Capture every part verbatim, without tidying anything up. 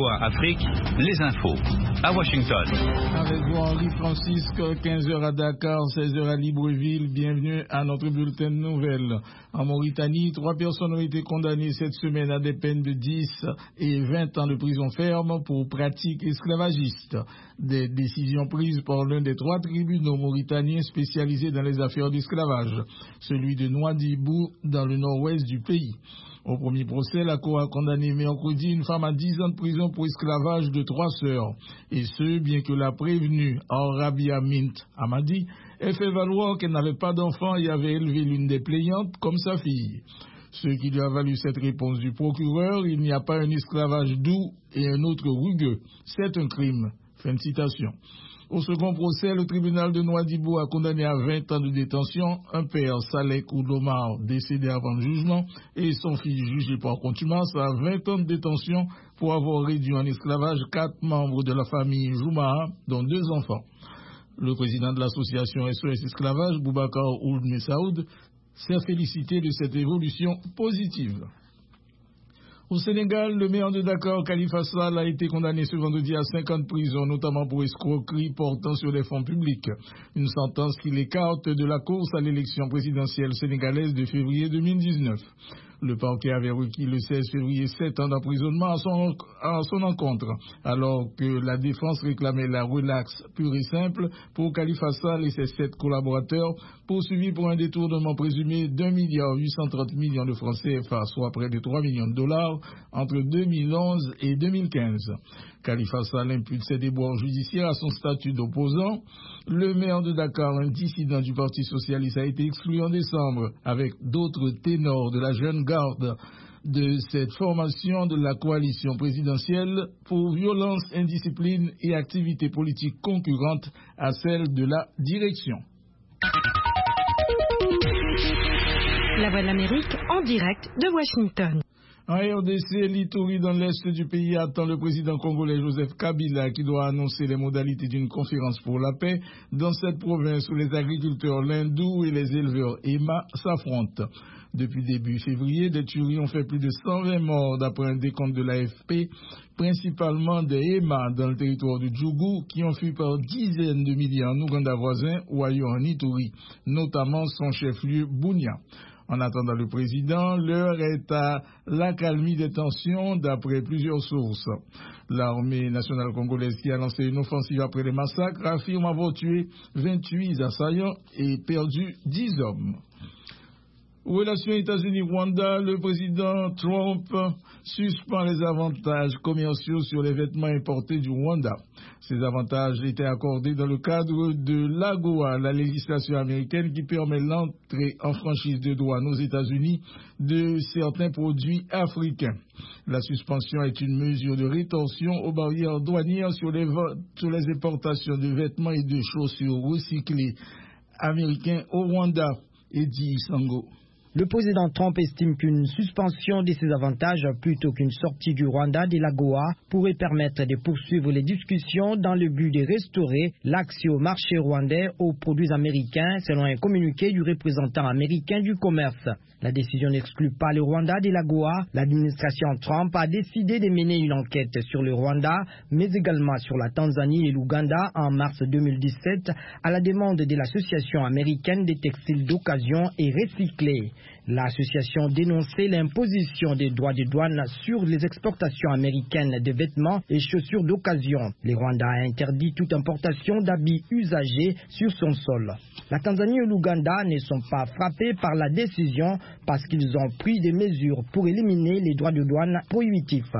V O A Afrique, les infos. À Washington. Avec vous, Henri Francisque, quinze heures à Dakar, seize heures à Libreville. Bienvenue à notre bulletin de nouvelles. En Mauritanie, trois personnes ont été condamnées cette semaine à des peines de dix et vingt ans de prison ferme pour pratiques esclavagistes. Des décisions prises par l'un des trois tribunaux mauritaniens spécialisés dans les affaires d'esclavage, celui de Nouadhibou, dans le nord-ouest du pays. Au premier procès, la Cour a condamné mercredi une femme à dix ans de prison pour esclavage de trois sœurs. Et ce, bien que la prévenue, Arabia Mint Hamadi, ait fait valoir qu'elle n'avait pas d'enfant et avait élevé l'une des plaignantes comme sa fille. Ce qui lui a valu cette réponse du procureur: il n'y a pas un esclavage doux et un autre rugueux. C'est un crime. Fin de citation. Au second procès, le tribunal de Nouadhibou a condamné à vingt ans de détention un père, Saleh Oudomar, décédé avant le jugement, et son fils jugé par contumace à vingt ans de détention pour avoir réduit en esclavage quatre membres de la famille Joumaha, dont deux enfants. Le président de l'association S O S Esclavage, Boubacar Ould Messaoud, s'est félicité de cette évolution positive. Au Sénégal, le maire de Dakar, Khalifa Sall, a été condamné ce vendredi à cinq ans de prison, notamment pour escroquerie portant sur les fonds publics. Une sentence qui l'écarte de la course à l'élection présidentielle sénégalaise de février deux mille dix-neuf. Le parquet avait requis le seize février sept ans d'emprisonnement à son, à son encontre, alors que la défense réclamait la relaxe pure et simple pour Khalifa Sall et ses sept collaborateurs, poursuivis pour un détournement présumé d'un milliard huit cent trente millions de francs C F A, soit près de trois millions de dollars, entre deux mille onze et deux mille quinze. Khalifa Sall impute ses déboires judiciaires à son statut d'opposant. Le maire de Dakar, un dissident du Parti socialiste, a été exclu en décembre avec d'autres ténors de la jeune garde de cette formation de la coalition présidentielle pour violence, indiscipline et activités politiques concurrentes à celles de la direction. La Voix de l'Amérique en direct de Washington. En R D C, l'Ituri, dans l'est du pays, attend le président congolais Joseph Kabila qui doit annoncer les modalités d'une conférence pour la paix dans cette province où les agriculteurs lindous et les éleveurs Ema s'affrontent. Depuis début février, des tueries ont fait plus de cent vingt morts d'après un décompte de l'A F P, principalement des Ema dans le territoire du Djougou qui ont fui par dizaines de milliers en Ouganda voisin ou ailleurs en Ituri, notamment son chef-lieu Bunia. En attendant le président, l'heure est à l'accalmie des tensions d'après plusieurs sources. L'armée nationale congolaise qui a lancé une offensive après les massacres affirme avoir tué vingt-huit assaillants et perdu dix hommes. Relations États-Unis-Rwanda, le président Trump suspend les avantages commerciaux sur les vêtements importés du Rwanda. Ces avantages étaient accordés dans le cadre de l'AGOA, la législation américaine qui permet l'entrée en franchise de douane aux États-Unis de certains produits africains. La suspension est une mesure de rétorsion aux barrières douanières sur les, sur les importations de vêtements et de chaussures recyclés américains au Rwanda. Eddie Sango. Le président Trump estime qu'une suspension de ces avantages plutôt qu'une sortie du Rwanda de l'AGOA pourrait permettre de poursuivre les discussions dans le but de restaurer l'accès au marché rwandais aux produits américains, selon un communiqué du représentant américain du commerce. La décision n'exclut pas le Rwanda de l'AGOA. L'administration Trump a décidé de mener une enquête sur le Rwanda, mais également sur la Tanzanie et l'Ouganda en mars deux mille dix-sept, à la demande de l'Association américaine des textiles d'occasion et recyclés. L'association dénonçait l'imposition des droits de douane sur les exportations américaines de vêtements et chaussures d'occasion. Le Rwanda a interdit toute importation d'habits usagés sur son sol. La Tanzanie et l'Ouganda ne sont pas frappés par la décision parce qu'ils ont pris des mesures pour éliminer les droits de douane prohibitifs.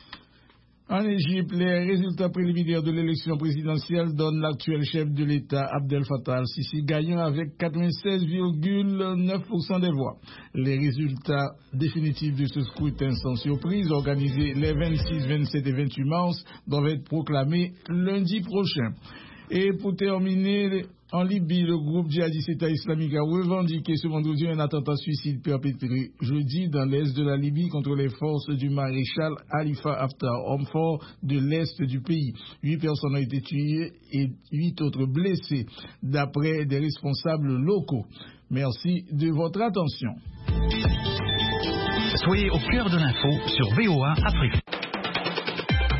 En Égypte, les résultats préliminaires de l'élection présidentielle donnent l'actuel chef de l'État, Abdel Fattah al-Sisi, gagnant avec quatre-vingt-seize virgule neuf pour cent des voix. Les résultats définitifs de ce scrutin sans surprise, organisé les vingt-six, vingt-sept et vingt-huit mars, doivent être proclamés lundi prochain. Et pour terminer, en Libye, le groupe djihadiste État islamique a revendiqué ce vendredi un attentat suicide perpétré jeudi dans l'est de la Libye contre les forces du maréchal Khalifa Haftar, homme fort de l'est du pays. Huit personnes ont été tuées et huit autres blessées, d'après des responsables locaux. Merci de votre attention. Soyez au cœur de l'info sur V O A Afrique.